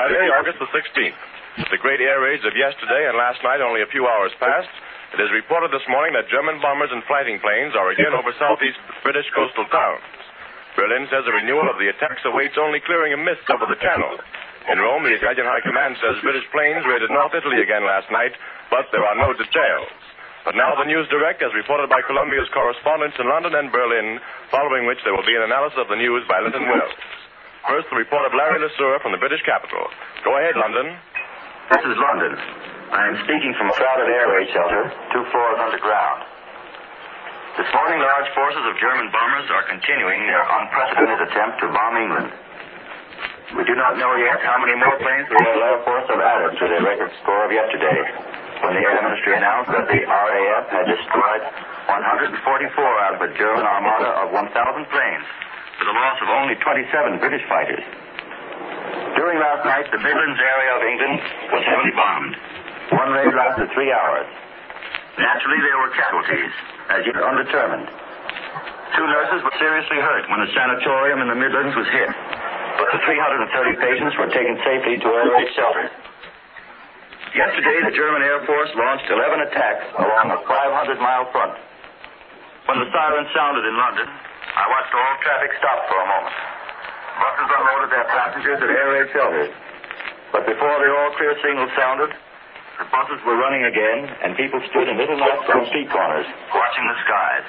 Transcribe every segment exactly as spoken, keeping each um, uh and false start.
Friday, August the sixteenth. With the great air raids of yesterday and last night only a few hours past, it is reported this morning that German bombers and fighting planes are again over southeast British coastal towns. Berlin says a renewal of the attacks awaits, only clearing a mist over the channel. In Rome, the Italian High Command says British planes raided North Italy again last night, but there are no details. But now the News Direct, as reported by Columbia's correspondents in London and Berlin, following which there will be an analysis of the news by Linton Wills. First, the report of Larry LeSueur from the British capital. Go ahead, London. This is London. I am speaking from a crowded air raid shelter, two floors underground. This morning, large forces of German bombers are continuing their unprecedented attempt to bomb England. We do not know yet how many more planes the Royal Air Force have added to their record score of yesterday, when the Air Ministry announced that the R A F had destroyed one hundred forty-four out of a German armada of one thousand planes, with a loss of only twenty-seven British fighters. During last night, the Midlands area of England was heavily bombed. One raid lasted three hours. Naturally, there were casualties, as yet undetermined. Two nurses were seriously hurt when a sanatorium in the Midlands was hit, but the three hundred thirty patients were taken safely to air raid shelters. Yesterday, the German Air Force launched eleven attacks along a five hundred mile front. When the siren sounded in London, I watched all traffic stop for a moment. Buses unloaded their passengers at air raid shelters. But before the all-clear signal sounded, the buses were running again, and people stood in little knots on street corners, watching the skies.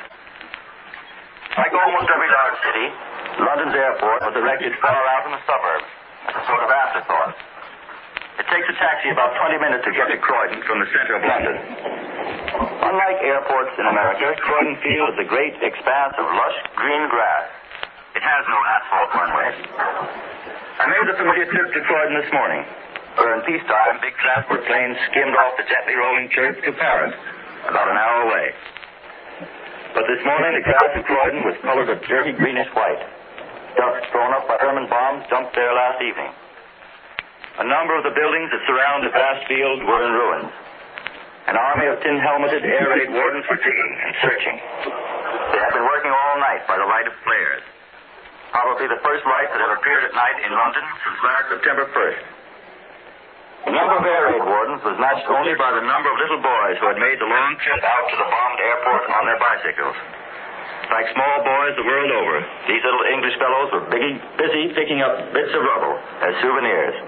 Like almost every large city, London's airport was erected far out in the suburbs, as a sort of afterthought. It takes a taxi about twenty minutes to get to Croydon from the center of London. Unlike airports in America, Croydon Field is a great expanse of lush green grass. It has no asphalt runway. I made the familiar trip to Croydon this morning, where in peacetime big transport planes skimmed off the gently rolling church to Paris, about an hour away. But this morning the grass in Croydon was colored a dirty greenish white. Dust thrown up by German bombs dumped there last evening. A number of the buildings that surround the vast field were in ruins. An army of tin-helmeted air raid wardens were digging and searching. They have been working all night by the light of flares. Probably the first lights that have appeared at night in London since last September first. The number of air raid wardens was matched only by the number of little boys who had made the long trip out to the bombed airport on their bicycles. Like small boys the world over, these little English fellows were busy, busy picking up bits of rubble as souvenirs.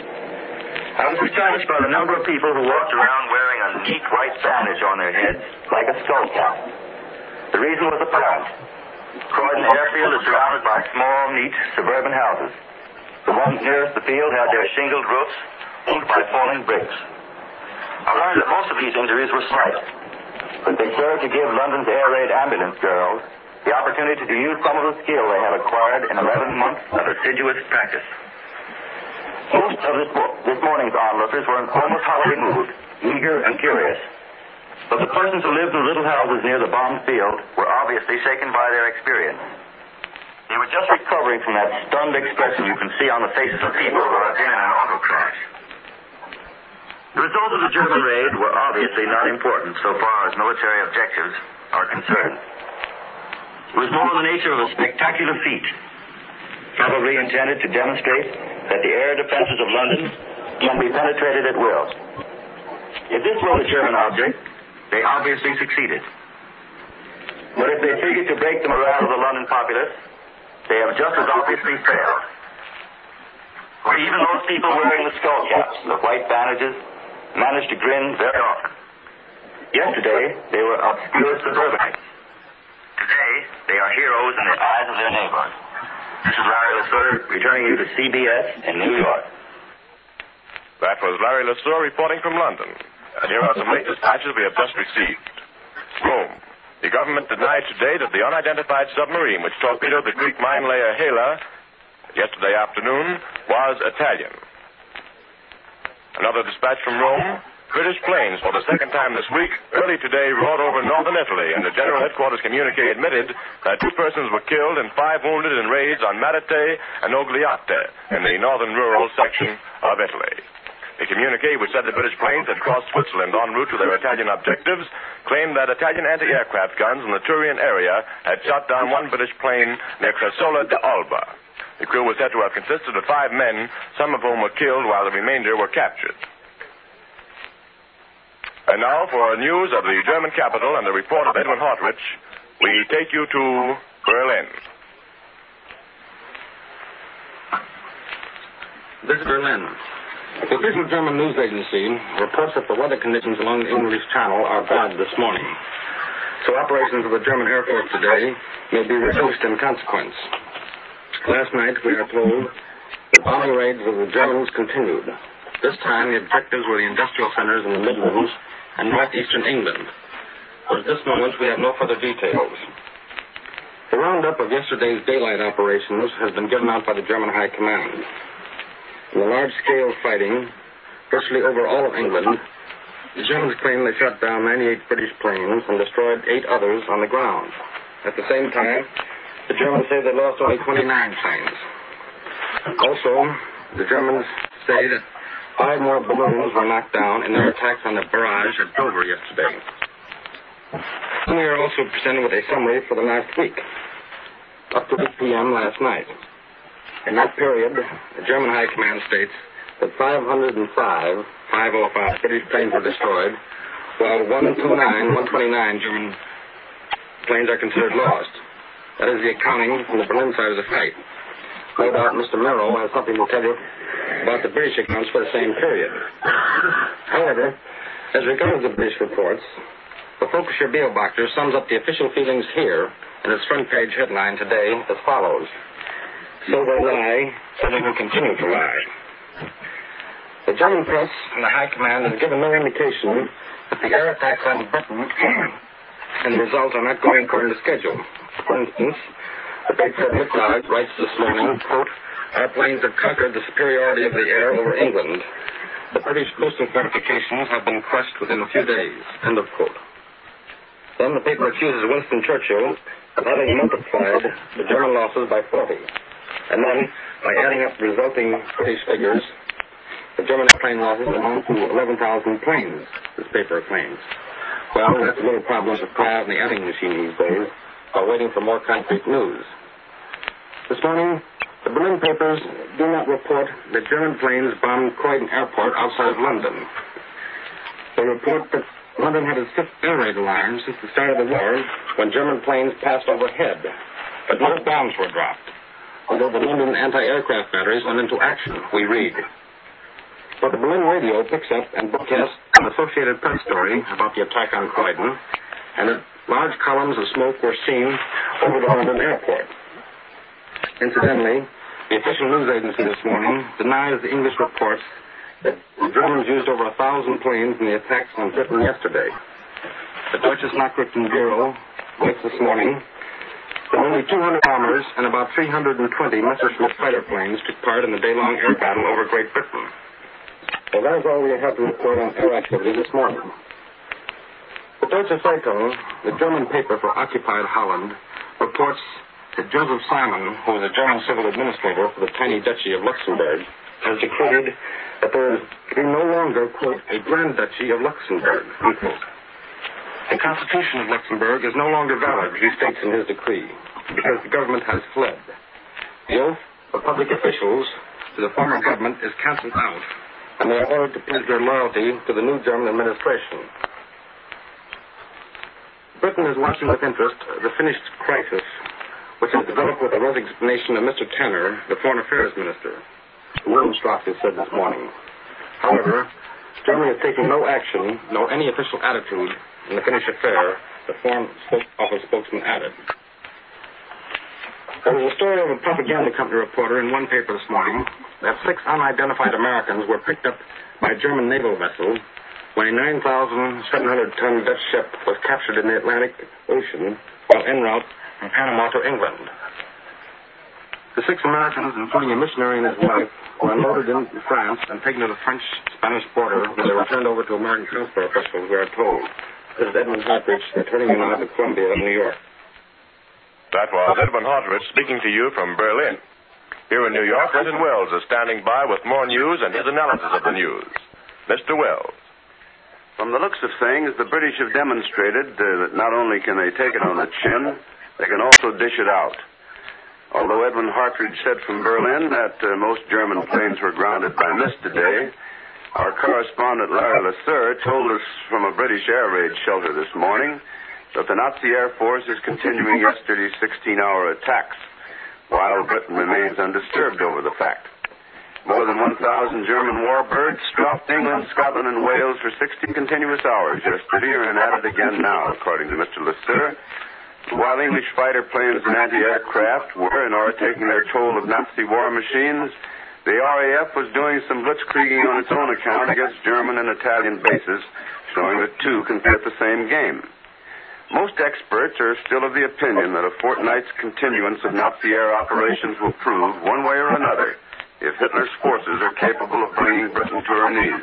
I was astonished by the number of people who walked around wearing a neat white bandage on their heads, like a skull cap. The reason was apparent. Croydon Airfield is surrounded by small, neat, suburban houses. The ones nearest the field had their shingled roofs formed by falling bricks. I learned that most of these injuries were slight, but they served to give London's air raid ambulance girls the opportunity to use some of the skill they had acquired in eleven months of assiduous practice. Most of this, this morning's onlookers were in almost holiday mood, eager and curious. But the persons who lived in little houses near the bombed field were obviously shaken by their experience. They were just recovering from that stunned expression you can see on the faces of people who have been in an auto crash. The results of the German raid were obviously not important so far as military objectives are concerned. It was more in the nature of a spectacular feat. Cavalry intended to demonstrate that the air defenses of London can be penetrated at will. If this were the German object, they obviously succeeded. But if they figured to break the morale of the London populace, they have just as obviously failed. For even those people wearing the skull caps, the white bandages, managed to grin very often. Yesterday, they were obscure suburbanites. Today, they are heroes in the eyes of their neighbors. This is Larry LeSueur, returning you to C B S in New York. That was Larry LeSueur reporting from London. And here are some latest patches we have just received. Rome. The government denied today that the unidentified submarine which torpedoed the Greek mine layer Hela yesterday afternoon was Italian. Another dispatch from Rome. British planes, for the second time this week, early today roared over northern Italy, and the General Headquarters communique admitted that two persons were killed and five wounded in raids on Marate and Ogliate in the northern rural section of Italy. The communique, which said the British planes had crossed Switzerland en route to their Italian objectives, claimed that Italian anti-aircraft guns in the Turian area had shot down one British plane near Cresola de Alba. The crew was said to have consisted of five men, some of whom were killed while the remainder were captured. And now for news of the German capital and the report of Edwin Hartrich, we take you to Berlin. This is Berlin. The official German news agency reports that the weather conditions along the English Channel are bad this morning. So operations of the German Air Force today may be reduced in consequence. Last night, we are told, the bombing raids of the Germans continued. This time, the objectives were the industrial centers in the Midlands and northeastern England. But at this moment, we have no further details. The roundup of yesterday's daylight operations has been given out by the German High Command. In the large-scale fighting, virtually over all of England, the Germans claim they shot down ninety-eight British planes and destroyed eight others on the ground. At the same time, the Germans say they lost only twenty-nine planes. Also, the Germans say that five more balloons were knocked down in their attacks on the barrage at Dover yesterday. We are also presented with a summary for the last week, up to eight p.m. last night. In that period, the German High Command states that five hundred five, five oh five British planes were destroyed, while one twenty-nine, one twenty-nine German planes are considered lost. That is the accounting from the Berlin side of the fight. No doubt Mister Merrill has something to tell you about the British accounts for the same period. However, as regards the British reports, the Volkischer Beobachter sums up the official feelings here in its front page headline today as follows. So they lie, so they will continue to lie. The German press and the High Command has given no indication that the air attacks on Britain and the results are not going according to schedule. For instance, the paper Mittag writes this morning, quote, our planes have conquered the superiority of the air over England. The British coastal fortifications have been crushed within a few days, end of quote. Then the paper accuses Winston Churchill of having multiplied the German losses by forty. And then, by adding up the resulting British figures, the German airplane losses amount to eleven thousand planes, this paper claims. Well, that's a little problem to cry out in the adding machine these days, while waiting for more concrete news. This morning, the Berlin papers do not report that German planes bombed Croydon Airport outside of London. They report that London had its fifth air raid alarm since the start of the war, when German planes passed overhead, but no bombs were dropped. Although the London anti-aircraft batteries went into action, we read. But the Berlin radio picks up and broadcasts an Associated Press story about the attack on Croydon, and that large columns of smoke were seen over the London airport. Incidentally, the official news agency this morning denies the English reports that the Germans used over a thousand planes in the attacks on Britain yesterday. The Deutsches Nachrichtenbüro writes this morning that only two hundred bombers and about three hundred twenty Messerschmitt fighter planes took part in the day-long air battle over Great Britain. Well, that is all we have to report on air activity this morning. The Deutsche Zeitung, the German paper for occupied Holland, reports that Joseph Simon, who is a German civil administrator for the tiny duchy of Luxembourg, has decreed that there is to be no longer, quote, a Grand Duchy of Luxembourg, unquote. The Constitution of Luxembourg is no longer valid, he states in his decree, because the government has fled. The oath of public officials to the former government is cancelled out, and they are ordered to pledge their loyalty to the new German administration. Britain is watching with interest the finished crisis, which has developed with the resignation of Mister Tanner, the Foreign Affairs Minister. Wildenstrasse has said this morning. However, Germany is taking no action, no any official attitude in the Finnish affair, the Foreign Office spokesman added. There was a story of a propaganda company reporter in one paper this morning that six unidentified Americans were picked up by a German naval vessel when a nine thousand seven hundred ton Dutch ship was captured in the Atlantic Ocean while en route from Panama to England. The six Americans, including a missionary and his wife, were unloaded in France and taken to the French-Spanish border where they were turned over to American transport officials, we are told. This is Edwin Hartrich, returning you now to Columbia, New York. That was Edwin Hartrich speaking to you from Berlin. Here in New York, Clinton Wells is standing by with more news and his analysis of the news. Mister Wells. From the looks of things, the British have demonstrated uh, that not only can they take it on the chin, they can also dish it out. Although Edwin Hartridge said from Berlin that uh, most German planes were grounded by mist today, our correspondent Larry Lasser told us from a British air raid shelter this morning that the Nazi Air Force is continuing yesterday's sixteen-hour attacks, while Britain remains undisturbed over the fact. More than one thousand German warbirds stalked England, Scotland, and Wales for sixty continuous hours yesterday and at it again now, according to Mister Lasser. While English fighter planes and anti-aircraft were and are taking their toll of Nazi war machines, the R A F was doing some blitzkrieging on its own account against German and Italian bases, showing that two can play at the same game. Most experts are still of the opinion that a fortnight's continuance of Nazi air operations will prove, one way or another, if Hitler's forces are capable of bringing Britain to her knees.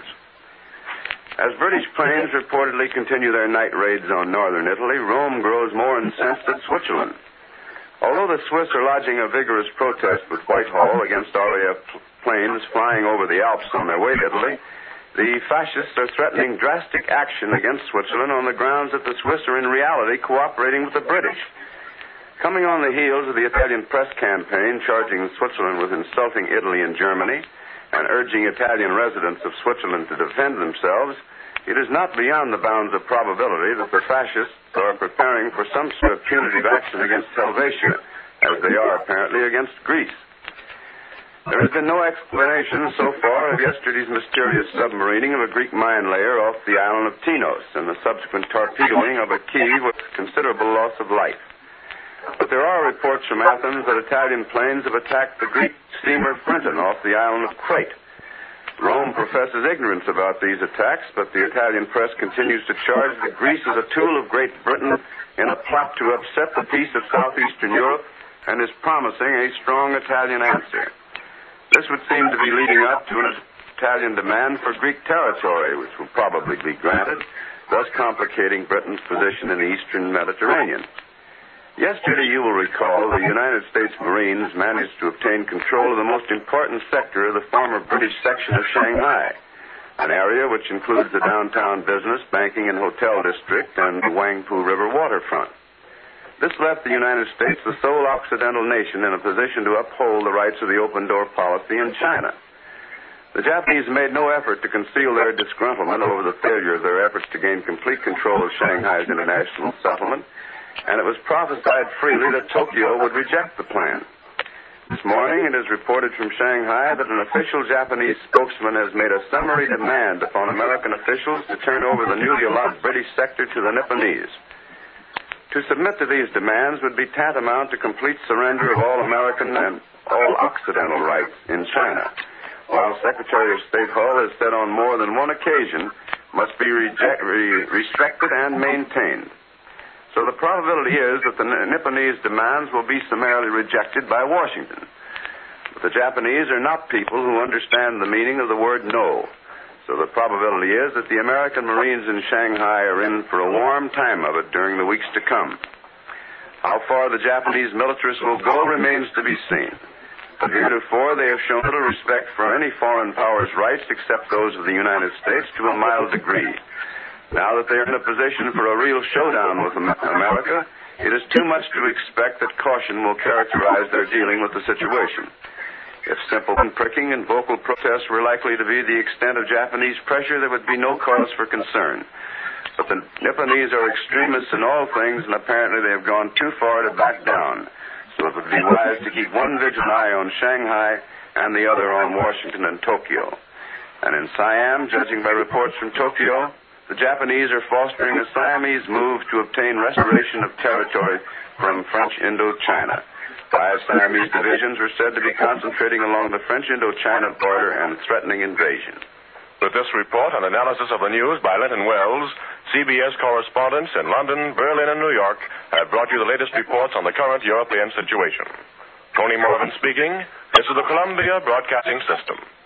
As British planes reportedly continue their night raids on northern Italy, Rome grows more incensed at Switzerland. Although the Swiss are lodging a vigorous protest with Whitehall against R A F planes flying over the Alps on their way to Italy, the fascists are threatening drastic action against Switzerland on the grounds that the Swiss are in reality cooperating with the British. Coming on the heels of the Italian press campaign charging Switzerland with insulting Italy and Germany and urging Italian residents of Switzerland to defend themselves, it is not beyond the bounds of probability that the fascists are preparing for some sort of punitive action against Helvetia, as they are apparently against Greece. There has been no explanation so far of yesterday's mysterious submarining of a Greek mine layer off the island of Tinos and the subsequent torpedoing of a quay with considerable loss of life. But there are reports from Athens that Italian planes have attacked the Greek steamer Frenton off the island of Crete. Rome professes ignorance about these attacks, but the Italian press continues to charge that Greece is a tool of Great Britain in a plot to upset the peace of southeastern Europe and is promising a strong Italian answer. This would seem to be leading up to an Italian demand for Greek territory, which will probably be granted, thus complicating Britain's position in the eastern Mediterranean. Yesterday, you will recall, the United States Marines managed to obtain control of the most important sector of the former British section of Shanghai, an area which includes the downtown business, banking, and hotel district and the Huangpu River waterfront. This left the United States the sole Occidental nation in a position to uphold the rights of the open-door policy in China. The Japanese made no effort to conceal their disgruntlement over the failure of their efforts to gain complete control of Shanghai's international settlement, and it was prophesied freely that Tokyo would reject the plan. This morning, it is reported from Shanghai that an official Japanese spokesman has made a summary demand upon American officials to turn over the newly allotted British sector to the Nipponese. To submit to these demands would be tantamount to complete surrender of all American and all Occidental rights in China, while Secretary of State Hull has said on more than one occasion must be reject, re, respected and maintained. So the probability is that the Nipponese demands will be summarily rejected by Washington. But the Japanese are not people who understand the meaning of the word no. So the probability is that the American Marines in Shanghai are in for a warm time of it during the weeks to come. How far the Japanese militarists will go remains to be seen. But heretofore they have shown little respect for any foreign power's rights except those of the United States to a mild degree. Now that they are in a position for a real showdown with America, it is too much to expect that caution will characterize their dealing with the situation. If simple pricking and vocal protests were likely to be the extent of Japanese pressure, there would be no cause for concern. But the Nipponese are extremists in all things, and apparently they have gone too far to back down. So it would be wise to keep one vigilant eye on Shanghai and the other on Washington and Tokyo. And in Siam, judging by reports from Tokyo, the Japanese are fostering a Siamese move to obtain restoration of territory from French Indochina. Five Siamese divisions were said to be concentrating along the French Indochina border and threatening invasion. With this report and analysis of the news by Linton Wells, C B S correspondents in London, Berlin, and New York have brought you the latest reports on the current European situation. Tony Morgan speaking. This is the Columbia Broadcasting System.